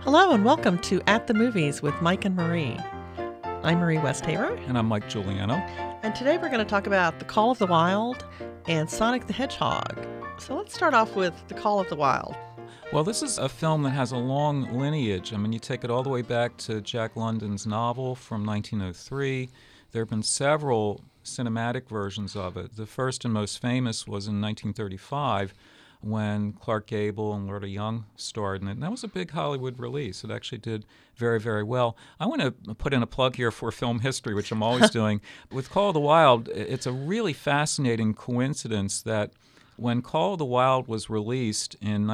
Hello and welcome to At the Movies with Mike and Marie. I'm Marie Westhaver. And I'm Mike Giuliano. And today we're going to talk about The Call of the Wild and Sonic the Hedgehog. So let's start off with The Call of the Wild. Well, this is a film that has a long lineage. I mean, you take it all the way back to Jack London's novel from 1903. There have been several cinematic versions of it. The first and most famous was in 1935 when Clark Gable and Loretta Young starred in it. And that was a big Hollywood release. It actually did very, very well. I want to put in a plug here for film history, which I'm always doing. With Call of the Wild, it's a really fascinating coincidence that when Call of the Wild was released in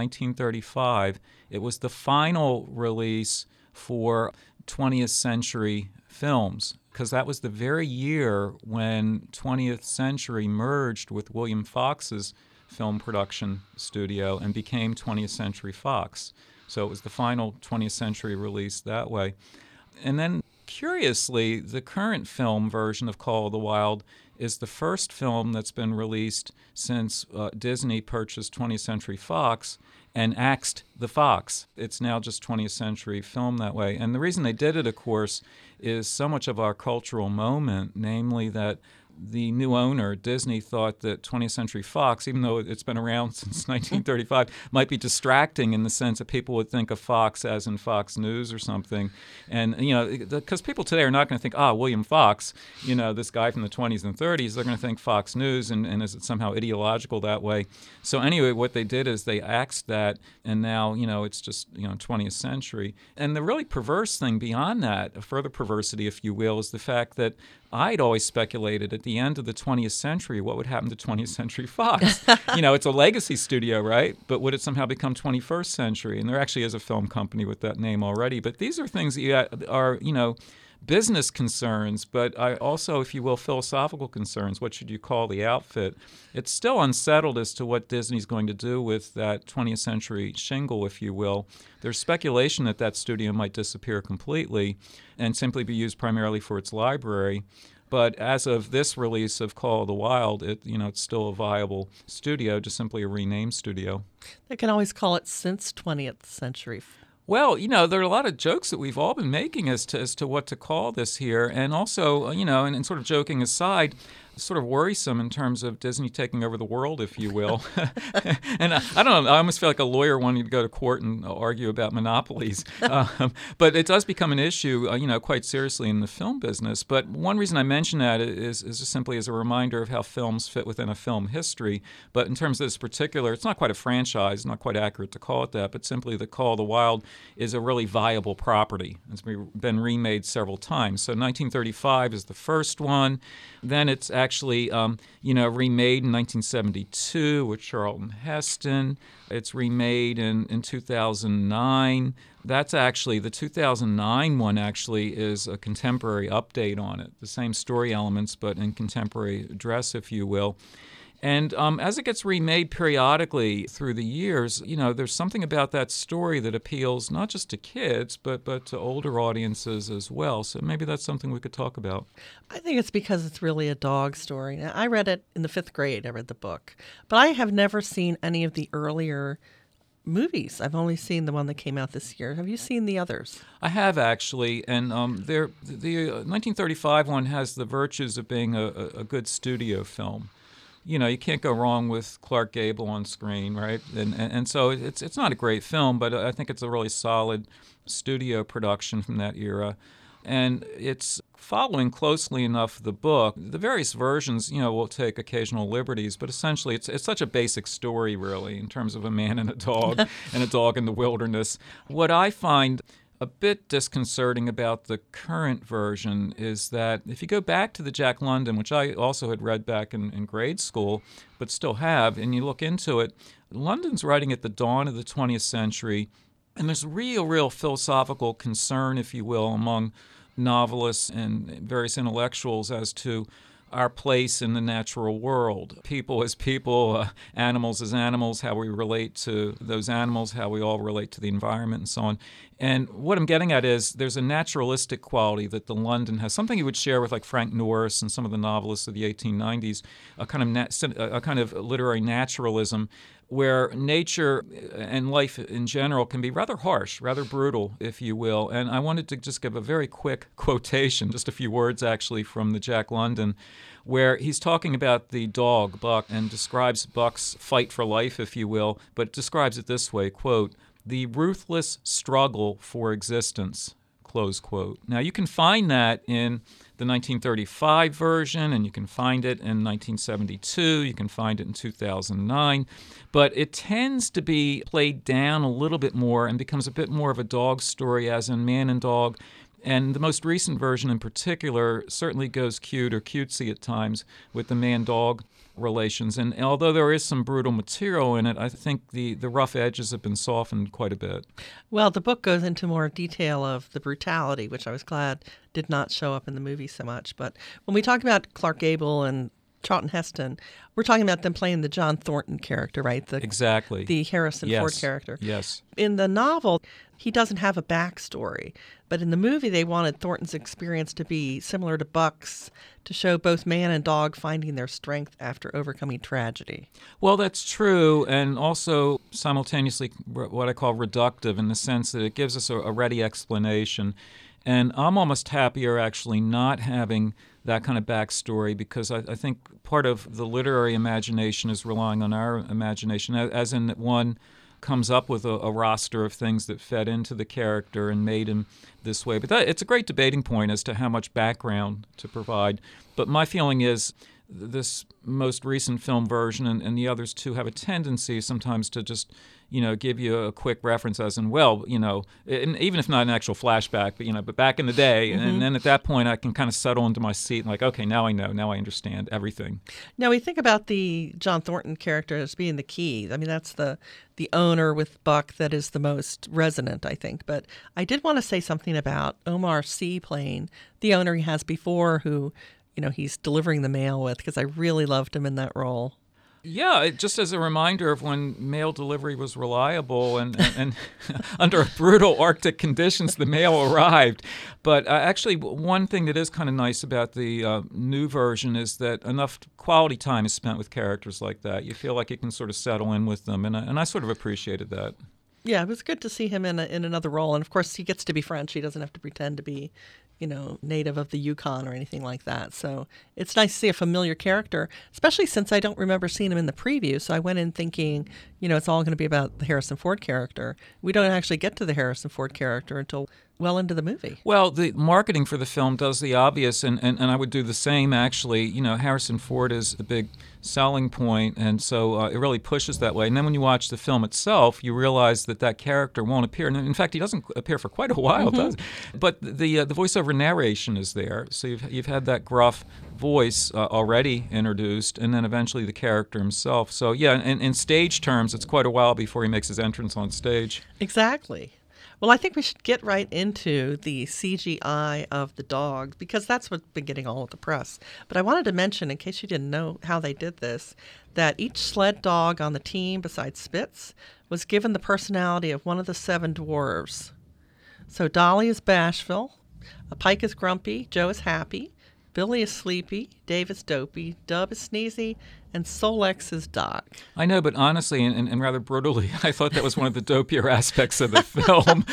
1935, it was the final release for 20th century films, because that was the very year when 20th Century merged with William Fox's film production studio and became 20th Century Fox. So it was the final 20th century release that way. And then, curiously, the current film version of Call of the Wild is the first film that's been released since Disney purchased 20th Century Fox and axed the Fox. It's now just 20th Century Film that way. And the reason they did it, of course, is so much of our cultural moment, namely that the new owner, Disney, thought that 20th Century Fox, even though it's been around since 1935, might be distracting in the sense that people would think of Fox as in Fox News or something. And, you know, because people today are not going to think, William Fox, you know, this guy from the 20s and 30s. They're going to think Fox News, and is it somehow ideological that way? So anyway, what they did is they axed that, and now, you know, it's just, 20th century. And the really perverse thing beyond that, a further perversity, if you will, is the fact that I'd always speculated at the end of the 20th century what would happen to 20th Century Fox. It's a legacy studio, right? But would it somehow become 21st Century? And there actually is a film company with that name already. But these are things that are, business concerns, but also, if you will, philosophical concerns. What should you call the outfit? It's still unsettled as to what Disney's going to do with that 20th century shingle, if you will. There's speculation that that studio might disappear completely and simply be used primarily for its library. But as of this release of Call of the Wild, it's still a viable studio, just simply a renamed studio. They can always call it since 20th century. Well, there are a lot of jokes that we've all been making as to what to call this here. And also, and sort of joking aside, sort of worrisome in terms of Disney taking over the world, if you will. And I don't know, I almost feel like a lawyer wanting to go to court and argue about monopolies. But it does become an issue, quite seriously in the film business. But one reason I mention that is just simply as a reminder of how films fit within a film history. But in terms of this particular, it's not quite a franchise, not quite accurate to call it that, but simply the Call of the Wild is a really viable property. It's been remade several times. So 1935 is the first one. Then it's actually, remade in 1972 with Charlton Heston. It's remade in 2009. That's actually, the 2009 one actually is a contemporary update on it. The same story elements, but in contemporary dress, if you will. And as it gets remade periodically through the years, there's something about that story that appeals not just to kids, but to older audiences as well. So maybe that's something we could talk about. I think it's because it's really a dog story. Now, I read it in the 5th grade. I read the book. But I have never seen any of the earlier movies. I've only seen the one that came out this year. Have you seen the others? I have, actually, and the 1935 one has the virtues of being a good studio film. You can't go wrong with Clark Gable on screen, right? And so it's not a great film, but I think it's a really solid studio production from that era. And it's following closely enough the book. The various versions, will take occasional liberties, but essentially it's such a basic story, really, in terms of a man and a dog and a dog in the wilderness. What I find a bit disconcerting about the current version is that if you go back to the Jack London, which I also had read back in grade school, but still have, and you look into it, London's writing at the dawn of the 20th century, and there's real philosophical concern, if you will, among novelists and various intellectuals as to our place in the natural world. People as people, animals as animals, how we relate to those animals, how we all relate to the environment and so on. And what I'm getting at is there's a naturalistic quality that the London has, something you would share with like Frank Norris and some of the novelists of the 1890s, a kind of literary naturalism, where nature and life in general can be rather harsh, rather brutal, if you will. And I wanted to just give a very quick quotation, just a few words actually, from the Jack London, where he's talking about the dog, Buck, and describes Buck's fight for life, if you will, but describes it this way, quote, "the ruthless struggle for existence," close quote. Now, you can find that in the 1935 version, and you can find it in 1972, you can find it in 2009, but it tends to be played down a little bit more and becomes a bit more of a dog story, as in Man and Dog. And the most recent version in particular certainly goes cute or cutesy at times with the man-dog relations. And although there is some brutal material in it, I think the rough edges have been softened quite a bit. Well, the book goes into more detail of the brutality, which I was glad did not show up in the movie so much. But when we talk about Clark Gable and Charlton Heston, we're talking about them playing the John Thornton character, right? Exactly. The Harrison Ford character. Yes. In the novel, he doesn't have a backstory. But in the movie, they wanted Thornton's experience to be similar to Buck's, to show both man and dog finding their strength after overcoming tragedy. Well, that's true, and also simultaneously what I call reductive, in the sense that it gives us a ready explanation. And I'm almost happier actually not having that kind of backstory, because I think part of the literary imagination is relying on our imagination, as in that one comes up with a roster of things that fed into the character and made him this way. But it's a great debating point as to how much background to provide. But my feeling is this most recent film version and the others too have a tendency sometimes to just, give you a quick reference as in, well, and even if not an actual flashback, but back in the day. Mm-hmm. And then at that point I can kind of settle into my seat and like, okay, now I know, now I understand everything. Now we think about the John Thornton character as being the key. I mean, that's the owner with Buck that is the most resonant, I think. But I did want to say something about Omar Sy playing the owner he has before, who he's delivering the mail with, because I really loved him in that role. Yeah, just as a reminder of when mail delivery was reliable and under brutal Arctic conditions, the mail arrived. But actually, one thing that is kind of nice about the new version is that enough quality time is spent with characters like that. You feel like you can sort of settle in with them, and I sort of appreciated that. Yeah, it was good to see him in another role. And, of course, he gets to be French. He doesn't have to pretend to be native of the Yukon or anything like that. So it's nice to see a familiar character, especially since I don't remember seeing him in the preview. So I went in thinking, it's all going to be about the Harrison Ford character. We don't actually get to the Harrison Ford character until well into the movie. Well, the marketing for the film does the obvious, and I would do the same, actually. Harrison Ford is the big selling point, and so it really pushes that way. And then when you watch the film itself, you realize that character won't appear. And in fact, he doesn't appear for quite a while, mm-hmm. does he? But the voiceover narration is there, so you've had that gruff voice already introduced, and then eventually the character himself. So yeah, in stage terms, it's quite a while before he makes his entrance on stage. Exactly. Well, I think we should get right into the CGI of the dogs, because that's what's been getting all of the press. But I wanted to mention, in case you didn't know how they did this, that each sled dog on the team, besides Spitz, was given the personality of one of the 7 dwarves. So Dolly is bashful, Pike is grumpy, Joe is happy, Billy is sleepy, Dave is dopey, Dub is sneezy, and Solex is Doc. I know, but honestly and rather brutally, I thought that was one of the dopier aspects of the film.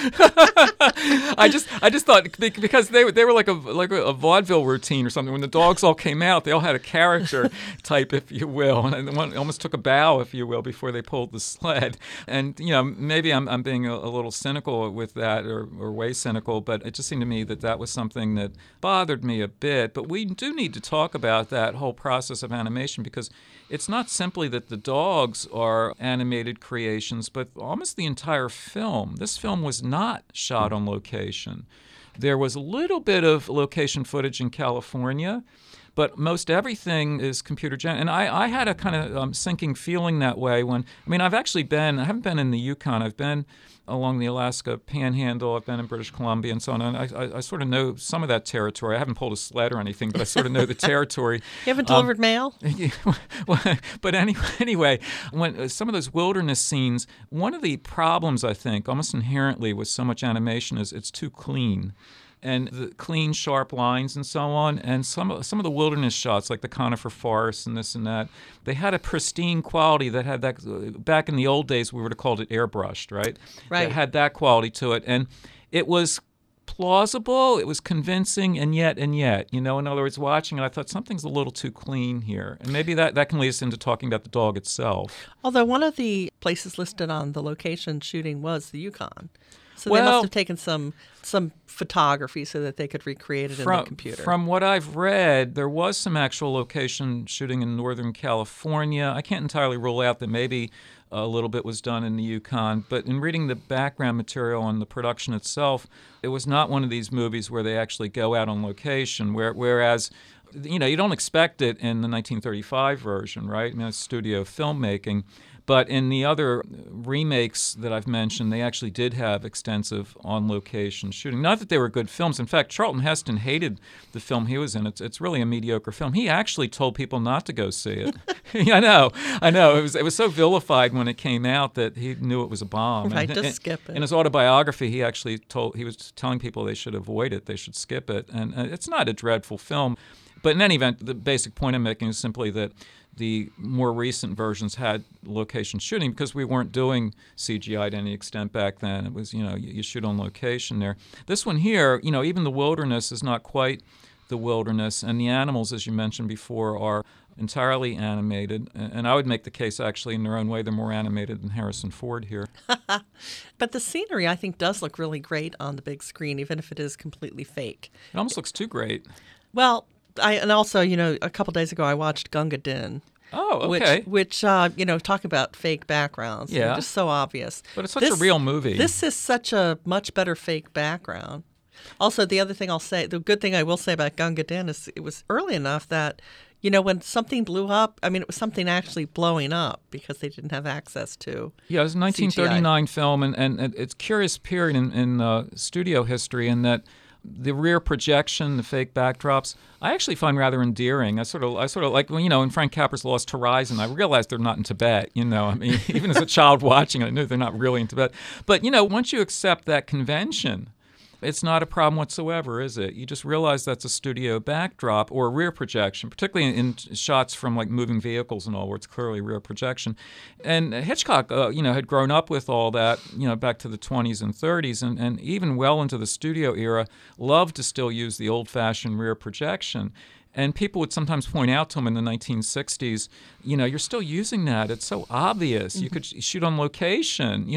I just thought, because they were like a vaudeville routine or something. When the dogs all came out, they all had a character type, if you will, and one almost took a bow, if you will, before they pulled the sled. And maybe I'm being a little cynical with that, or way cynical, but it just seemed to me that was something that bothered me a bit. But we do need to talk about that whole process of animation, because it's not simply that the dogs are animated creations, but almost the entire film. This film was not shot on location. There was a little bit of location footage in California, but most everything is computer generated. And I had a kind of sinking feeling that way I haven't been in the Yukon. I've been along the Alaska Panhandle. I've been in British Columbia and so on. And I sort of know some of that territory. I haven't pulled a sled or anything, but I sort of know the territory. You haven't delivered mail? But anyway, when some of those wilderness scenes, one of the problems, I think, almost inherently with so much animation is it's too clean. and the clean, sharp lines and so on. And some of the wilderness shots, like the conifer forest and this and that, they had a pristine quality that had that. Back in the old days, we would have called it airbrushed, right? Right. It had that quality to it, and it was plausible, it was convincing, and yet, in other words, watching it, I thought something's a little too clean here. And maybe that can lead us into talking about the dog itself. Although one of the places listed on the location shooting was the Yukon. So they Well, must have taken some photography so that they could recreate it in the computer. From what I've read, there was some actual location shooting in Northern California. I can't entirely rule out that maybe a little bit was done in the Yukon, but in reading the background material on the production itself, it was not one of these movies where they actually go out on location, whereas you don't expect it in the 1935 version, right? I mean, it's studio filmmaking. But in the other remakes that I've mentioned, they actually did have extensive on-location shooting. Not that they were good films. In fact, Charlton Heston hated the film he was in. It's really a mediocre film. He actually told people not to go see it. I know. It was so vilified when it came out that he knew it was a bomb. Right, just skip it. In his autobiography, he was telling people they should avoid it. They should skip it. And it's not a dreadful film. But in any event, the basic point I'm making is simply that the more recent versions had location shooting because we weren't doing CGI to any extent back then. It was, you shoot on location there. This one here, even the wilderness is not quite the wilderness, and the animals, as you mentioned before, are entirely animated. And I would make the case, actually, in their own way, they're more animated than Harrison Ford here. But the scenery, I think, does look really great on the big screen, even if it is completely fake. It almost looks too great. Well, and also, a couple days ago I watched Gunga Din. Oh, okay. Which talk about fake backgrounds. Yeah. Just so obvious. But it's such a real movie. This is such a much better fake background. Also, the other thing the good thing I will say about Gunga Din is it was early enough that, when something blew up, it was something actually blowing up because they didn't have access to Yeah, it was a 1939 CGI. film, and it's a curious period in studio history in that the rear projection, the fake backdrops, I actually find rather endearing. I sort of like in Frank Capra's Lost Horizon, I realized they're not in Tibet. Even as a child watching it, I knew they're not really in Tibet. But once you accept that convention, it's not a problem whatsoever, is it? You just realize that's a studio backdrop or a rear projection, particularly in shots from like moving vehicles and all, where it's clearly rear projection. And Hitchcock, had grown up with all that, back to the 20s and 30s, and even well into the studio era, loved to still use the old-fashioned rear projection. And people would sometimes point out to him in the 1960s, you're still using that. It's so obvious. You could shoot on location,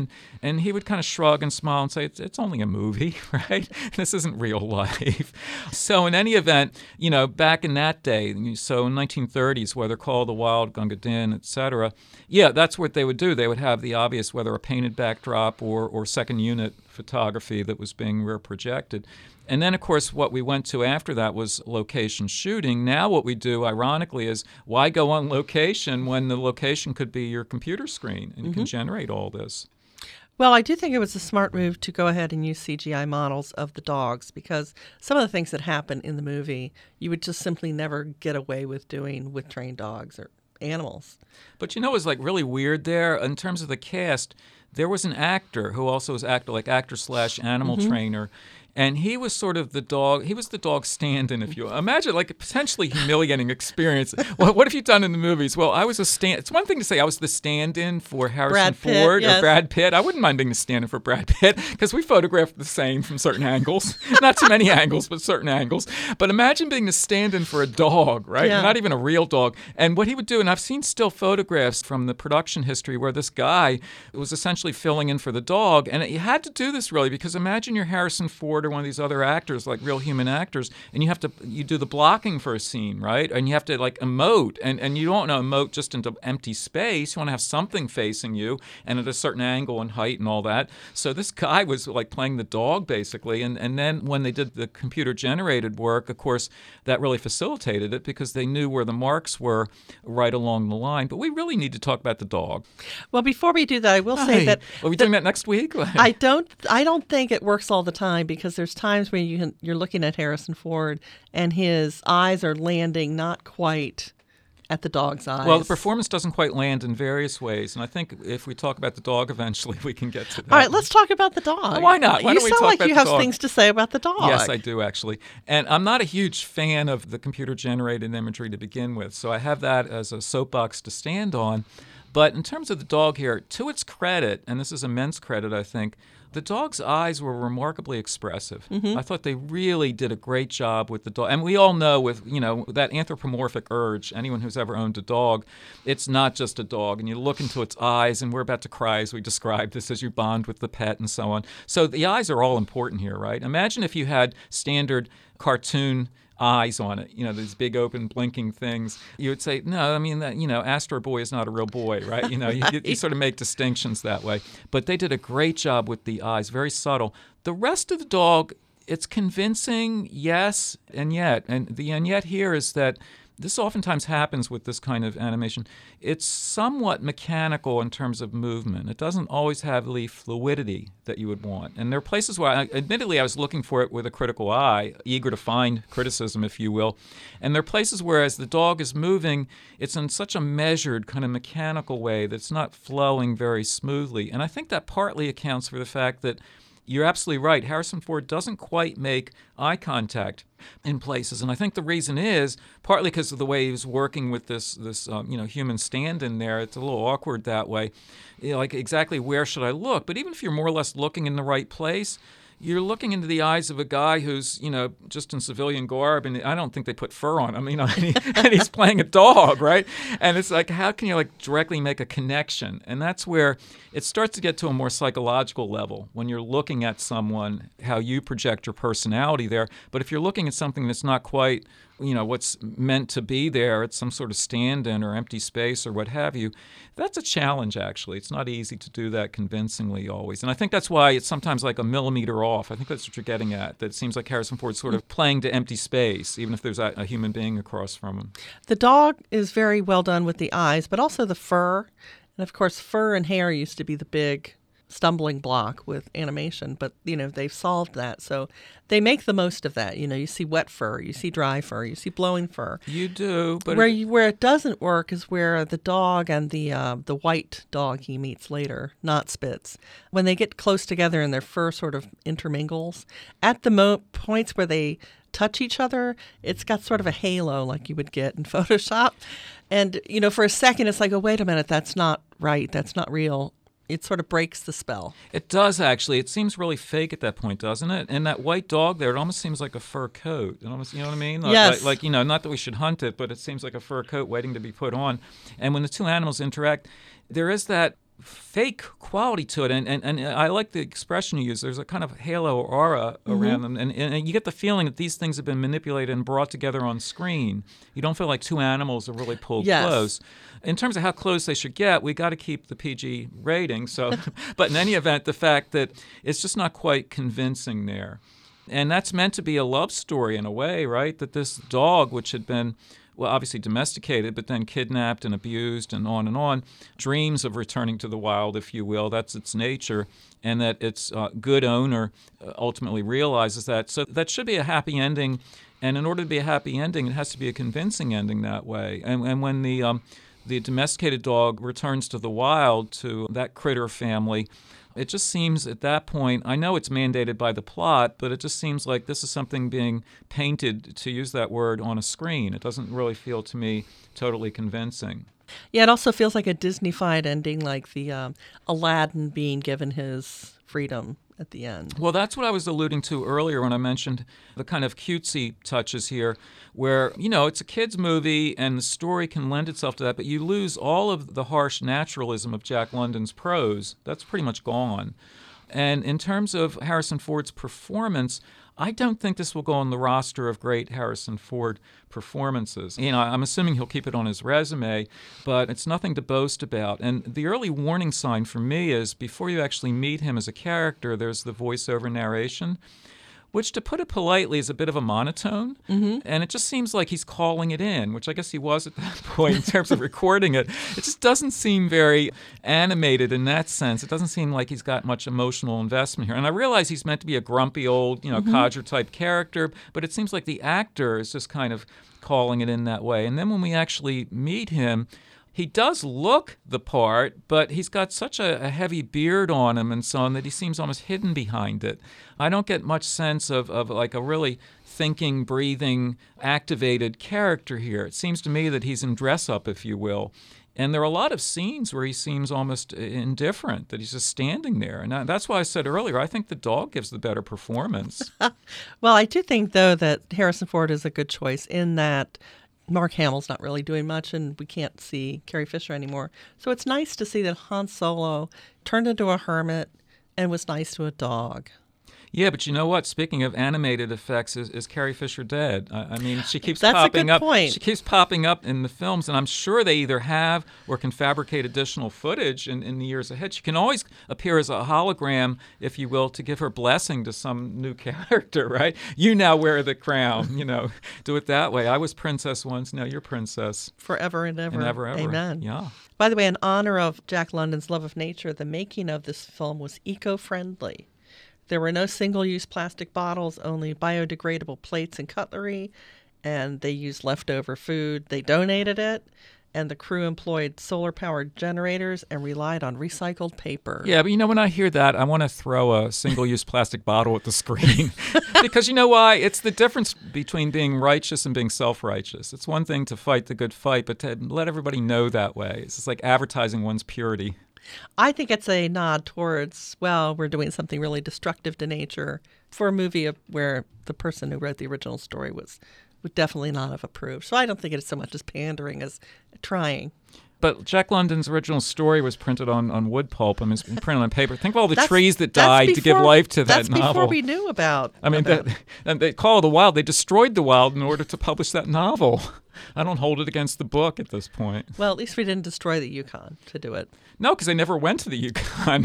and he would kind of shrug and smile and say, it's only a movie, right? This isn't real life. So in any event, back in that day, so in 1930s, whether called The Wild, Gunga Din, et cetera, that's what they would do. They would have the obvious, whether a painted backdrop or second unit photography that was being rear projected. And then, of course, what we went to after that was location shooting. Now what we do, ironically, is why go on location when the location could be your computer screen and you can generate all this? Well, I do think it was a smart move to go ahead and use CGI models of the dogs because some of the things that happen in the movie, you would just simply never get away with doing with trained dogs or animals. But it was like really weird there in terms of the cast. There was an actor who also was actor/animal trainer. And he was sort of the dog. He was the dog stand-in, if you will. Imagine like a potentially humiliating experience. Well, what have you done in the movies? Well, I was It's one thing to say I was the stand-in for Harrison Ford or Brad Pitt. I wouldn't mind being the stand-in for Brad Pitt because we photographed the same from certain angles. Not too many angles, but certain angles. But imagine being the stand-in for a dog, right? Yeah. Not even a real dog. And what he would do, and I've seen still photographs from the production history where this guy was essentially filling in for the dog. And you had to do this really because imagine you're Harrison Ford or one of these other actors, like real human actors, and you do the blocking for a scene, right? And you have to like emote, and you don't want to emote just into empty space. You want to have something facing you and at a certain angle and height and all that. So this guy was like playing the dog basically, and then when they did the computer generated work, of course, that really facilitated it because they knew where the marks were right along the line. But we really need to talk about the dog. Well, before we do that, I will say that are we doing that next week? I don't think it works all the time because there's times when you're looking at Harrison Ford and his eyes are landing not quite at the dog's eyes. Well, the performance doesn't quite land in various ways, and I think if we talk about the dog eventually, we can get to that. All right, let's talk about the dog. Oh, why not? Why you don't we sound talk like about you the have dog? things to say about the dog. Yes, I do, actually. And I'm not a huge fan of the computer-generated imagery to begin with, so I have that as a soapbox to stand on. But in terms of the dog here, to its credit, and this is immense credit, I think, the dog's eyes were remarkably expressive. I thought they really did a great job with the dog. And we all know with, that anthropomorphic urge, anyone who's ever owned a dog, it's not just a dog. And you look into its eyes, and we're about to cry as we describe this, as you bond with the pet and so on. So the eyes are all important here, right? Imagine if you had standard cartoon eyes on it, these big open blinking things. You would say, no, I mean, that, Astro Boy is not a real boy, right? You sort of make distinctions that way. But they did a great job with the eyes, very subtle. The rest of the dog, it's convincing, yes, and yet. And the and yet here is that this oftentimes happens with this kind of animation. It's somewhat mechanical in terms of movement. It doesn't always have the fluidity that you would want. And there are places where, admittedly, I was looking for it with a critical eye, eager to find criticism, if you will. And there are places where, as the dog is moving, it's in such a measured, kind of mechanical way that it's not flowing very smoothly. And I think that partly accounts for the fact that you're absolutely right. Harrison Ford doesn't quite make eye contact in places, and I think the reason is partly because of the way he was working with this human stand-in there. It's a little awkward that way, like exactly where should I look? But even if you're more or less looking in the right place, you're looking into the eyes of a guy who's, just in civilian garb, and I don't think they put fur on him, and he's playing a dog, right? And it's like, how can you directly make a connection? And that's where it starts to get to a more psychological level when you're looking at someone, how you project your personality there. But if you're looking at something that's not quite what's meant to be there, it's some sort of stand-in or empty space or what have you, that's a challenge, actually. It's not easy to do that convincingly always. And I think that's why it's sometimes like a millimeter off. I think that's what you're getting at, that it seems like Harrison Ford's sort of playing to empty space, even if there's a human being across from him. The dog is very well done with the eyes, but also the fur. And, of course, fur and hair used to be the big stumbling block with animation, but they've solved that, so they make the most of that. You see wet fur, you see dry fur, you see blowing fur. You do, but where it doesn't work is where the dog and the white dog he meets later, not Spitz, when they get close together and their fur sort of intermingles at the points where they touch each other, it's got sort of a halo like you would get in Photoshop, and for a second it's like, oh, wait a minute, that's not right, that's not real. It sort of breaks the spell. It does, actually. It seems really fake at that point, doesn't it? And that white dog there, it almost seems like a fur coat. It almost, you know what I mean? Yes. Like, not that we should hunt it, but it seems like a fur coat waiting to be put on. And when the two animals interact, there is that fake quality to it, and I like the expression you use. There's a kind of halo or aura around them, and you get the feeling that these things have been manipulated and brought together on screen. You don't feel like two animals are really pulled close. In terms of how close they should get, we got to keep the PG rating. So, but in any event, the fact that it's just not quite convincing there, and that's meant to be a love story in a way, right? That this dog, which had been obviously domesticated, but then kidnapped and abused and on, dreams of returning to the wild, if you will. That's its nature, and that its good owner ultimately realizes that. So that should be a happy ending, and in order to be a happy ending, it has to be a convincing ending that way. And when the domesticated dog returns to the wild, to that critter family, it just seems at that point, I know it's mandated by the plot, but it just seems like this is something being painted, to use that word, on a screen. It doesn't really feel to me totally convincing. Yeah, it also feels like a Disney-fied ending, like the Aladdin being given his freedom at the end. Well, that's what I was alluding to earlier when I mentioned the kind of cutesy touches here, where, it's a kid's movie and the story can lend itself to that, but you lose all of the harsh naturalism of Jack London's prose. That's pretty much gone. And in terms of Harrison Ford's performance, I don't think this will go on the roster of great Harrison Ford performances. I'm assuming he'll keep it on his resume, but it's nothing to boast about. And the early warning sign for me is before you actually meet him as a character, there's the voiceover narration, which, to put it politely, is a bit of a monotone. And it just seems like he's calling it in, which I guess he was at that point in terms of recording it. It just doesn't seem very animated in that sense. It doesn't seem like he's got much emotional investment here. And I realize he's meant to be a grumpy old, codger-type character, but it seems like the actor is just kind of calling it in that way. And then when we actually meet him, he does look the part, but he's got such a heavy beard on him and so on that he seems almost hidden behind it. I don't get much sense of like a really thinking, breathing, activated character here. It seems to me that he's in dress-up, if you will. And there are a lot of scenes where he seems almost indifferent, that he's just standing there. And that's why I said earlier, I think the dog gives the better performance. Well, I do think, though, that Harrison Ford is a good choice in that Mark Hamill's not really doing much, and we can't see Carrie Fisher anymore. So it's nice to see that Han Solo turned into a hermit and was nice to a dog. Yeah, but you know what? Speaking of animated effects, is Carrie Fisher dead? I mean, she keeps That's popping a good up. point. She keeps popping up in the films, and I'm sure they either have or can fabricate additional footage in the years ahead. She can always appear as a hologram, if you will, to give her blessing to some new character, right? You now wear the crown, do it that way. I was princess once, now you're princess. Forever and ever. And ever. Amen. Yeah. By the way, in honor of Jack London's love of nature, the making of this film was eco-friendly. There were no single-use plastic bottles, only biodegradable plates and cutlery, and they used leftover food. They donated it, and the crew employed solar-powered generators and relied on recycled paper. Yeah, but when I hear that, I want to throw a single-use plastic bottle at the screen. Because you know why? It's the difference between being righteous and being self-righteous. It's one thing to fight the good fight, but to let everybody know that way. It's just like advertising one's purity. I think it's a nod towards, we're doing something really destructive to nature for a movie where the person who wrote the original story would definitely not have approved. So I don't think it's so much as pandering as trying. But Jack London's original story was printed on wood pulp. I mean, it's been printed on paper. Think of all the trees that died to give life to that novel. That's before we knew about. And they call it the wild. They destroyed the wild in order to publish that novel. I don't hold it against the book at this point. Well, at least we didn't destroy the Yukon to do it. No, because they never went to the Yukon.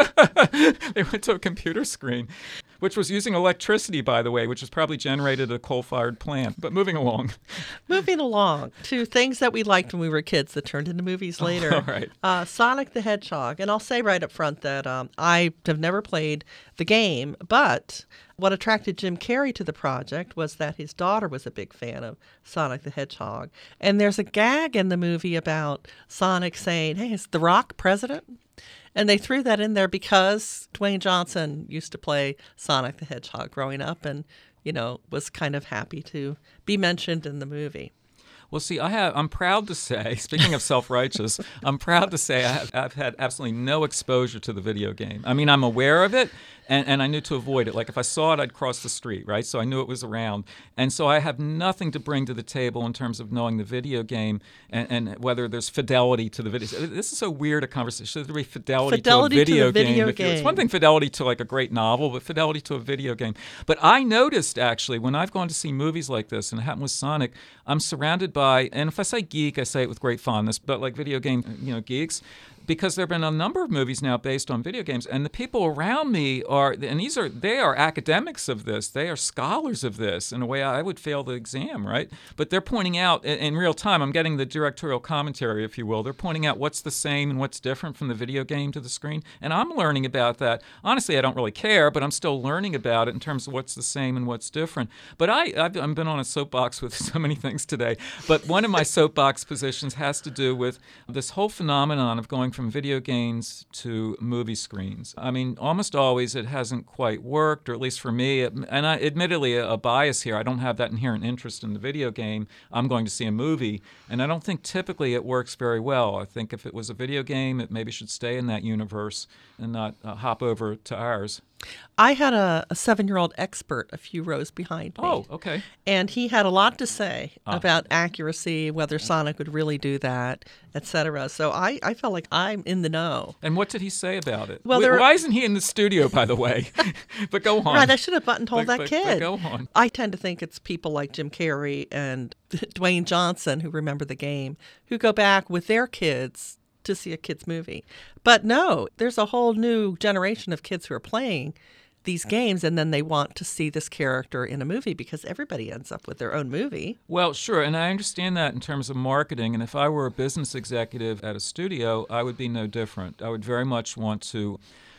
They went to a computer screen, which was using electricity, by the way, which was probably generated at a coal-fired plant. But moving along. Moving along to things that we liked when we were kids that turned into movies later. All right. Sonic the Hedgehog. And I'll say right up front that I have never played the game, but what attracted Jim Carrey to the project was that his daughter was a big fan of Sonic the Hedgehog. And there's a gag in the movie about Sonic saying, "Hey, is The Rock president?" And they threw that in there because Dwayne Johnson used to play Sonic the Hedgehog growing up and, was kind of happy to be mentioned in the movie. Well, see, I'm proud to say, speaking of self-righteous, I'm proud to say I've had absolutely no exposure to the video game. I mean, I'm aware of it, and I knew to avoid it. Like, if I saw it, I'd cross the street, right? So I knew it was around. And so I have nothing to bring to the table in terms of knowing the video game and whether there's fidelity to the video. This is so weird a conversation. Should there be fidelity to a video game? It's one thing fidelity to, like, a great novel, but fidelity to a video game. But I noticed, actually, when I've gone to see movies like this, and it happened with Sonic, I'm surrounded by, and if I say geek, I say it with great fondness, but like video game, geeks, because there have been a number of movies now based on video games, and the people around me they are academics of this. They are scholars of this in a way I would fail the exam, right? But they're pointing out in real time, I'm getting the directorial commentary, if you will. They're pointing out what's the same and what's different from the video game to the screen, and I'm learning about that. Honestly, I don't really care, but I'm still learning about it in terms of what's the same and what's different. But I've been on a soapbox with so many things today, but one of my soapbox positions has to do with this whole phenomenon of going from video games to movie screens. I mean, almost always it hasn't quite worked, or at least for me, and admittedly a bias here. I don't have that inherent interest in the video game. I'm going to see a movie, and I don't think typically it works very well. I think if it was a video game, it maybe should stay in that universe and not hop over to ours. I had a 7-year-old expert a few rows behind me. Oh, okay. And he had a lot to say about accuracy, whether Sonic would really do that, etc. So I felt like I'm in the know. And what did he say about it? Well, why isn't he in the studio, by the way? But go on. Right, I should have buttonholed that kid. But go on. I tend to think it's people like Jim Carrey and Dwayne Johnson who remember the game, who go back with their kids to see a kid's movie. But no, there's a whole new generation of kids who are playing these games, and then they want to see this character in a movie because everybody ends up with their own movie. Well, sure, and I understand that in terms of marketing, and if I were a business executive at a studio, I would be no different. I would very much want to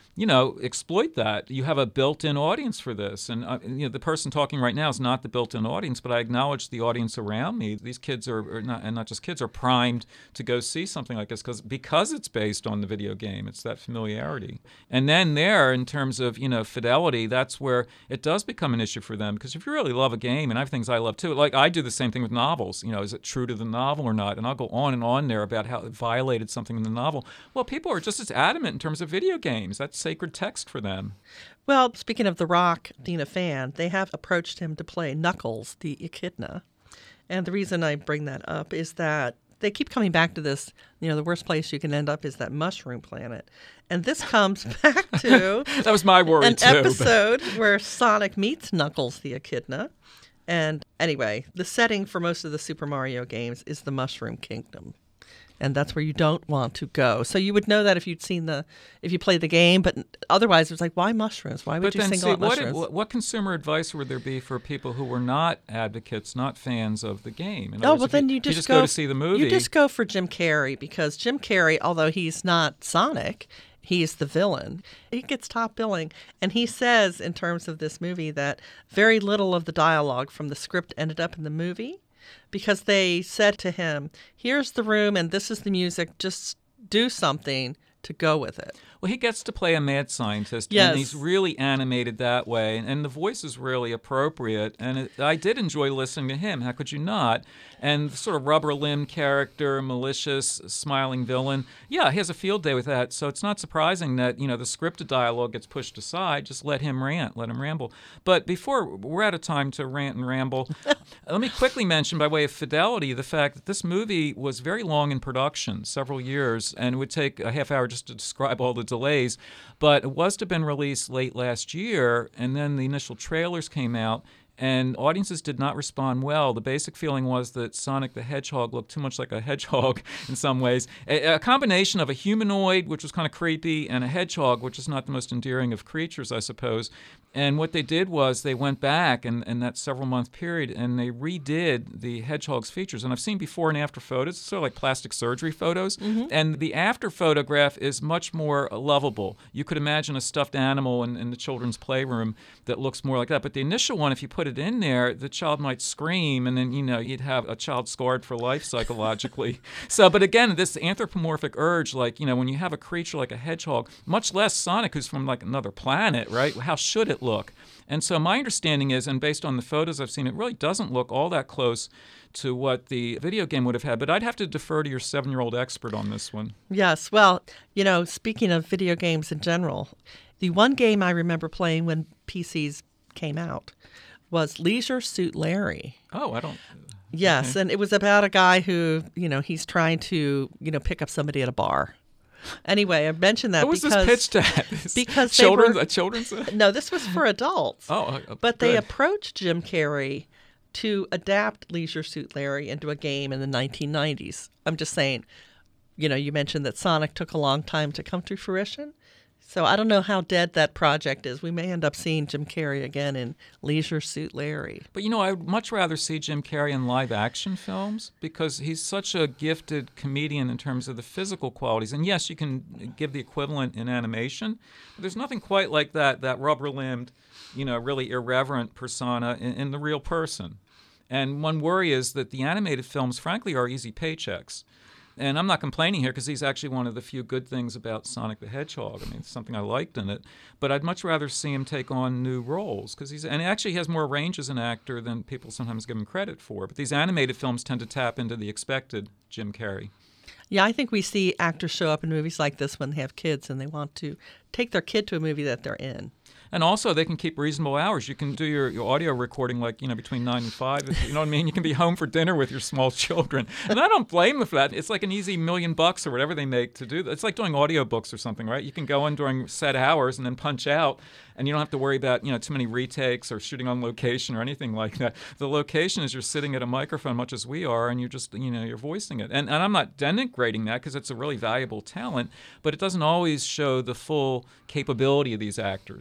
exploit that. You have a built-in audience for this. And the person talking right now is not the built-in audience, but I acknowledge the audience around me. These kids are not, and not just kids, are primed to go see something like this because it's based on the video game. It's that familiarity. And then there, in terms of, fidelity, that's where it does become an issue for them. Because if you really love a game, and I have things I love too, like I do the same thing with novels. Is it true to the novel or not? And I'll go on and on there about how it violated something in the novel. Well, people are just as adamant in terms of video games. That's sacred text for them. Well, speaking of The Rock being a fan, they have approached him to play Knuckles, the echidna. And the reason I bring that up is that they keep coming back to this, the worst place you can end up is that mushroom planet. And this comes back to that was my worry an episode where Sonic meets Knuckles, the echidna. And anyway, the setting for most of the Super Mario games is the Mushroom Kingdom. And that's where you don't want to go. So you would know that if you played the game, but otherwise it was like, why mushrooms? Why would you single out mushrooms? What consumer advice would there be for people who were not advocates, not fans of the game? Then you just go to see the movie. You just go for Jim Carrey, because Jim Carrey, although he's not Sonic, he's the villain. He gets top billing. And he says, in terms of this movie, that very little of the dialogue from the script ended up in the movie, because they said to him, here's the room and this is the music, just do something to go with it. Well, he gets to play a mad scientist, yes. And he's really animated that way, and the voice is really appropriate, and I did enjoy listening to him. How could you not? And the sort of rubber-limbed character, malicious, smiling villain, yeah, he has a field day with that, so it's not surprising that, the scripted dialogue gets pushed aside. Just let him rant, let him ramble. But before we're out of time to rant and ramble, let me quickly mention, by way of fidelity, the fact that this movie was very long in production, several years, and it would take a half hour just to describe all the delays, but it was to have been released late last year, and then the initial trailers came out, and audiences did not respond well. The basic feeling was that Sonic the Hedgehog looked too much like a hedgehog in some ways. A combination of a humanoid, which was kind of creepy, and a hedgehog, which is not the most endearing of creatures, I suppose. And what they did was they went back in that several-month period, and they redid the hedgehog's features. And I've seen before and after photos, sort of like plastic surgery photos. Mm-hmm. And the after photograph is much more lovable. You could imagine a stuffed animal in the children's playroom that looks more like that. But the initial one, if you put it in there, the child might scream, and then, you'd have a child scarred for life psychologically. But again, this anthropomorphic urge, like, when you have a creature like a hedgehog, much less Sonic, who's from like another planet, right? How should it look? And so my understanding is, and based on the photos I've seen, it really doesn't look all that close to what the video game would have had. But I'd have to defer to your 7-year-old expert on this one. Yes. Well, speaking of video games in general, the one game I remember playing when PCs came out was Leisure Suit Larry. Oh, I don't... Yes, okay. And it was about a guy who, he's trying to, pick up somebody at a bar. Anyway, I mentioned that what was this pitched at? Because children's? No, this was for adults. But they approached Jim Carrey to adapt Leisure Suit Larry into a game in the 1990s. I'm just saying, you mentioned that Sonic took a long time to come to fruition. So I don't know how dead that project is. We may end up seeing Jim Carrey again in Leisure Suit Larry. But, I would much rather see Jim Carrey in live-action films because he's such a gifted comedian in terms of the physical qualities. And, yes, you can give the equivalent in animation, but there's nothing quite like that rubber-limbed, really irreverent persona in the real person. And one worry is that the animated films, frankly, are easy paychecks. And I'm not complaining here because he's actually one of the few good things about Sonic the Hedgehog. I mean, it's something I liked in it. But I'd much rather see him take on new roles because he actually has more range as an actor than people sometimes give him credit for. But these animated films tend to tap into the expected Jim Carrey. Yeah, I think we see actors show up in movies like this when they have kids and they want to take their kid to a movie that they're in. And also, they can keep reasonable hours. You can do your audio recording between 9 and 5. You know what I mean? You can be home for dinner with your small children. And I don't blame them for that. It's like an easy $1 million or whatever they make to do that. It's like doing audiobooks or something, right? You can go in during set hours and then punch out, and you don't have to worry about too many retakes or shooting on location or anything like that. The location is you're sitting at a microphone, much as we are, and you're just you're voicing it. And I'm not denigrating that because it's a really valuable talent, but it doesn't always show the full capability of these actors. You know what I mean?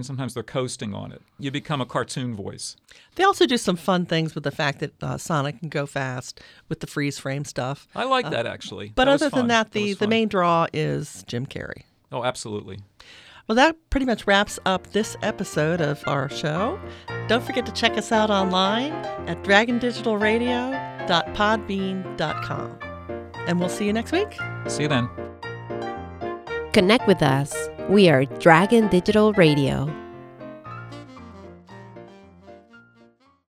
sometimes they're coasting on it. You become a cartoon voice. They also do some fun things with the fact that Sonic can go fast with the freeze frame stuff. I like that, actually. But That was other than fun. that, That was the fun. main draw is Jim Carrey. Oh, absolutely. Well, that pretty much wraps up this episode of our show. Don't forget to check us out online at dragondigitalradio.podbean.com. And we'll see you next week. See you then. Connect with us. We are Dragon Digital Radio.